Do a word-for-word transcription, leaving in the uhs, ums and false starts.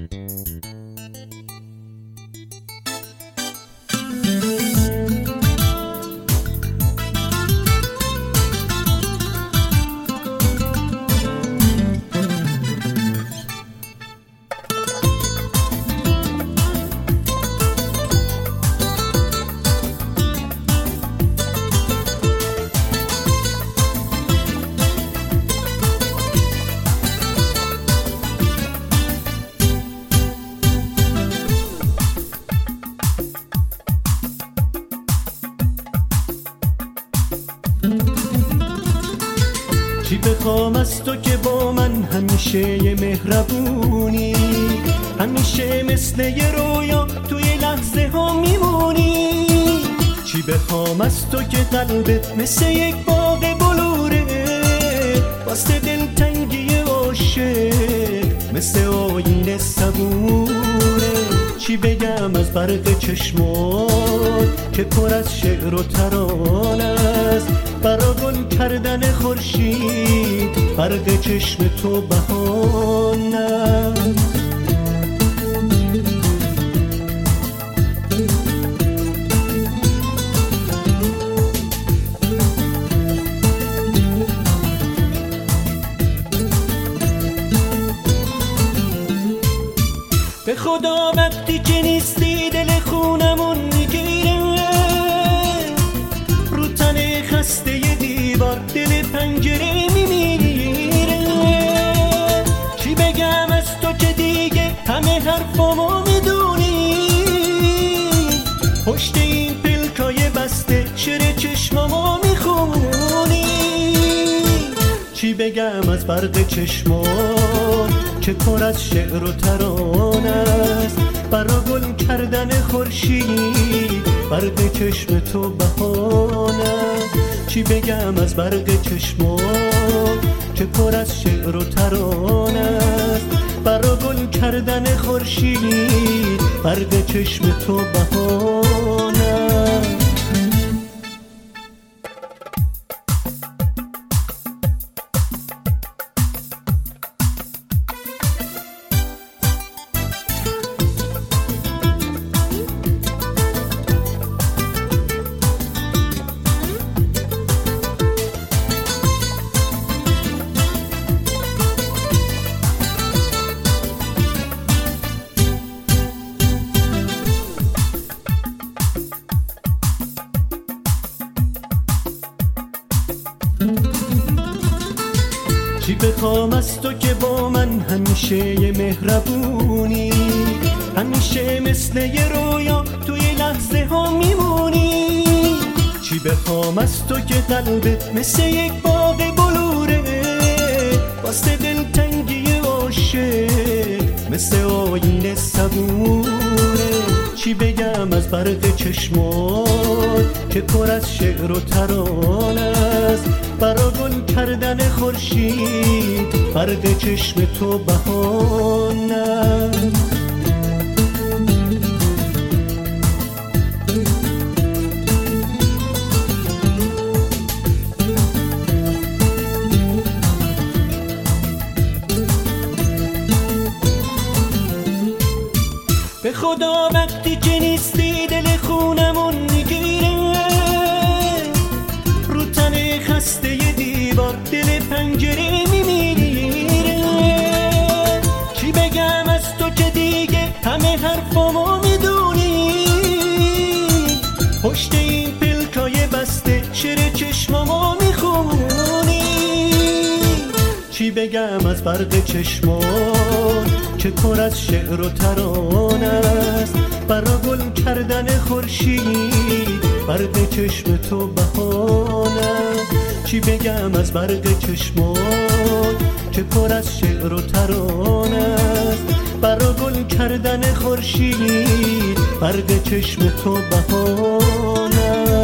چی بخوام از تو که با من همیشه یه مهربونی، همیشه مثل یه رویا توی لحظه ها میمونی. چی بخوام از تو که قلبت مثل یک باغ بلوره، واسه دلتنگی عاشق مثل آینه صبوره. چی بگم از برق چشمات که پر از شعر و ترانه است، برا گل کردن خورشید برق چشم تو بهانه است. به خدا وقتی که نیستی دل خونمون میگیره، رو تن خسته ی دیوار دل پنجره میمیره. چی بگم از تو که دیگه همه حرفامو میدونی، پشت این پلکای بسته شعر چشمامو میخونی. چی بگم از برق چشمات که پر از شعر و ترانه است، برا گل کردن خورشید برق چشم تو بهانه است. چی بگم از برق چشمات که پر از شعر و ترانه است، برا گل کردن خورشید برق چشم تو بهانه است. چی بخوام از تو که با من همیشه یه مهربونی، همیشه مثل یه رویا توی لحظه ها میمونی. چی بخوام از تو که قلبت مثل یک باغ بلوره، واسه دلتنگی عاشق مثل آینه صبوره. چی بگم از برق چشمات که پر از شعر و ترانه است، برا گل کردن خورشید برق چشم تو بهانه است. به خدا وقتی که نیستی دل خونمون میگیره، رو تن خسته ی دیوار دل پنجره میمیره. چی بگم از تو که دیگه همه حرفامو میدونی، پشت این پلکای بسته شعر چشمامو میخونی. چی بگم از برق چشمات که پر از شعر و ترانه است، برا گل کردن خورشید برق چشم تو بهانه است. چی بگم از برق چشمات که پر از شعر و ترانه است، برا گل کردن خورشید برق چشم تو بهانه است.